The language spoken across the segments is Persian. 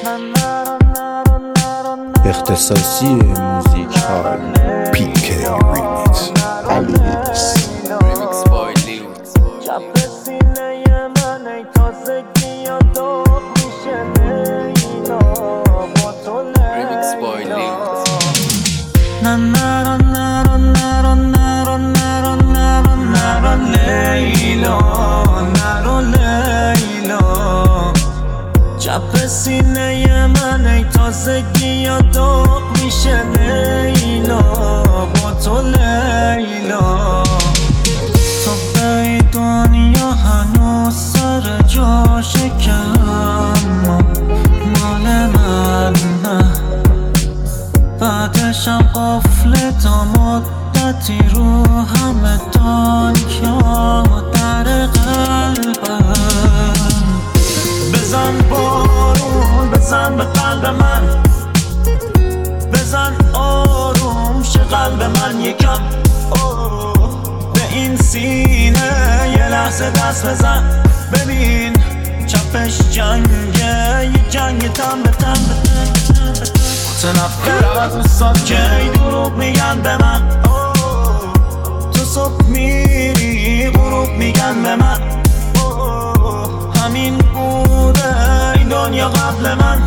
اختصاصی موزیک های PK ریمیکس علیس ریمیکس بای لیوت. چپ سینه من ای تازگی و داغ میشه لیلا با تو ریمیکس بای لیوت. نرو نرو نرو نرو نرو نرو نرو لیلا نرو لیلا چپ سینه من ای تازگی و داغ میشه لیلا با تو لیلا تو به دنیا هنوز سر جاشه که اما مال من نه بعدشم قفل تا مدتی رو همه دنیا در قلبم بزن بارون بزن به قلب من بزن آروم شه قلب من یکم به این سینه یه لحظه دست بزن ببین چپش جنگه یه جنگ تن به تن متنفر از دوستان که ای دروغ میگن به من تو صبح میری غروب میگن به من همین بوده این دنیا قبل من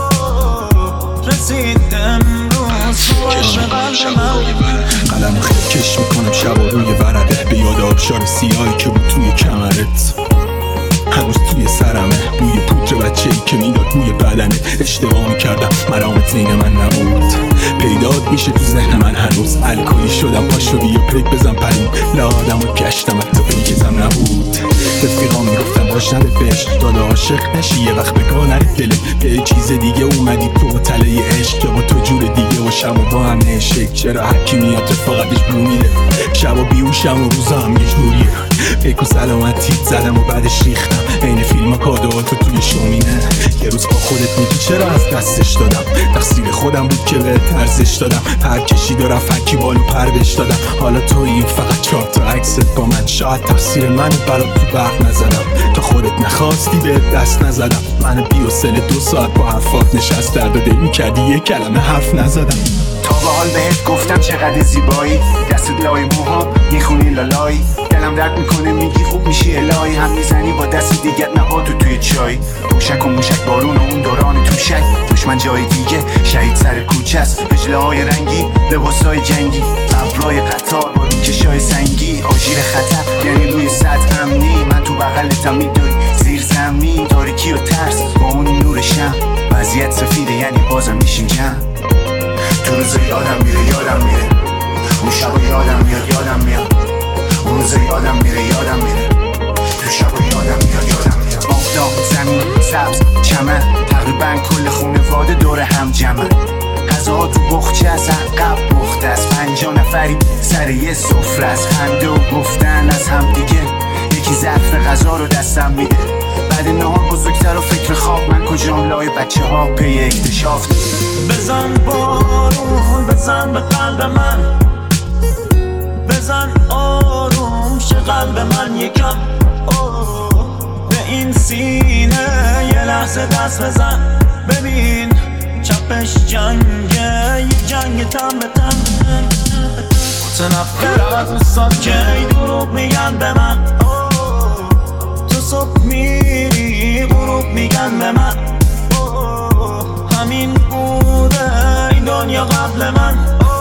رسید امروز کش میکنم شبا روی ورقه قلم خیلی کش میکنم شبا روی ورقه به یاد آبشار سیاهی که بود توی کمرت هنوز توی سرمه بوی پودر بچه‌ای که میداد بوی بدنت اشتباه میکردم مرامت نین من نبود پیدات میشه تو ذهن من هنوز الکلی شدم پاشو بیا پیک بزن پریم لادم و گشتم حتی پیکتم نبود رفیقام میگفتم باش نده بهش داده عاشق نشی یه وقت بگاه نره دله به چیز دیگه اومدی تو تله عشق که با تو جور دیگه و شب با هم نشک چرا هرکی میاد فقطش بو میره شب بیوشم و روزا هم یه جوریه فکر و سلامتیت زدم و بعدش ریختم این فیلم ها کادوهاتو توی شومینه یه روز با خودت میگی چرا از دستش دادم تقصیر خودم بود که به ارزش دادم پر کشید و رفت هرکی بالو پردش دادم حالا تو این فقط 4 تا عکست با من شاید تقصیر من برات تو برق نزدم تا خودت نخواستی به دست نزدم من بی‌حوصله 2 ساعت با حرفات نشست درد و دل میکردی یه کلمه حرف نزدم تا به حال بهت گفتم چقدر زیبایی دستت لای موها میخونی لالایی دلم درد میکنه میگی خوب میشی الهی هم میزنی با دست دیگه نهاتو توی چای موشک و موشک بارون و اون دوران توشک دشمن جای دیگه شهید سر کوچه است هجله های رنگی لباسای جنگی ابرای قطار با روکشای سنگی آژیر خطر یعنی روی سطح امنی من تو بغلتم میدوی زیر زمین تاریکی و ترس با اون نور شم وضعیت سفیده یعنی بازم میشین جمع تو روزه یادم میره اون شبا یادم میاد اون روزه یادم میره تو شبا یادم میاد باغدام زمین سبز چمن تقریبا کل خونواده دور هم جمعن غذاها تو بخچه از عقب پخته است 50 نفری سر یه سفره از خنده و گفتن از هم دیگه یکی ظرف غذا رو دستم میده بعد نهار بزرگتر و فکر خواب من کجام لای بچه ها پی اکتشاف بزن بارون بزن به قلب من بزن آروم شه قلب من یکم به این سینه یه لحظه دست بزن ببین چپش جنگه یه جنگ تن به تن متنفر از دوستان که ای دروغ میگن به من تو صبح میری غروب میگن به من همین بوده این دنیا قبل من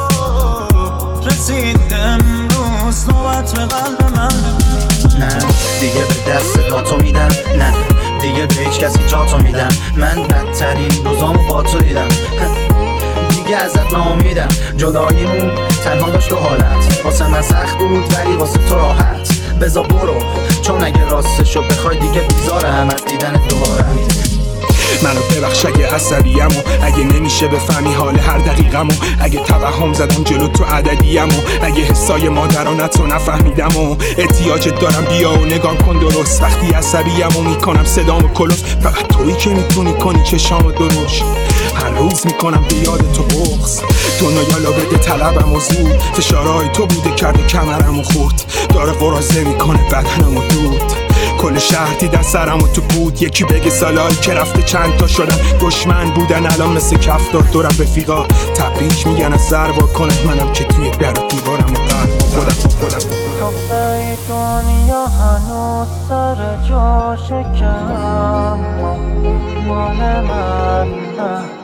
رسید امروز نوبت به قلب من نه دیگه به دست داتو میدم نه دیگه به هیچ کسی جاتو میدم من بدترین روزامو با تو دیدم دیگه ازت ناامیدم جداییمون تنها داشت 2 حالت واسه من سخت بود ولی واسه تو راحت بذار برو چون اگه راستشو بخوای دیگه بیزارم از دیدن دوباره منو ببخش اگه عصبیم و اگه نمیشه بفهمی حال هر دقیقم و اگه توهم زدم جلو تو عددیم و اگه حسای مادرانت رو نفهمیدم و احتیاجت دارم بیا و نگام کن درست وقتی عصبیم و میکنم صدام و کلوس فقط تویی که میتونی کنی چشام درشت هر روز میکنم به یاد تو بغض دنیا یالا بده طلبم و زود فشارهای تو بوده کرده کمرم و خورد داره قرازه میکنه بدنم و دود کل شهر دیدن سرمو تو بود. یکی بگه سالایی که رفته چند تا شدن دشمن بودن الان مثل کفتار دو رفیقا تبریک میگن از سر وا کنه. منم که توی در و دیوارم و قلب خودم ای دنیا هنوز سر جاشه کم مال من نه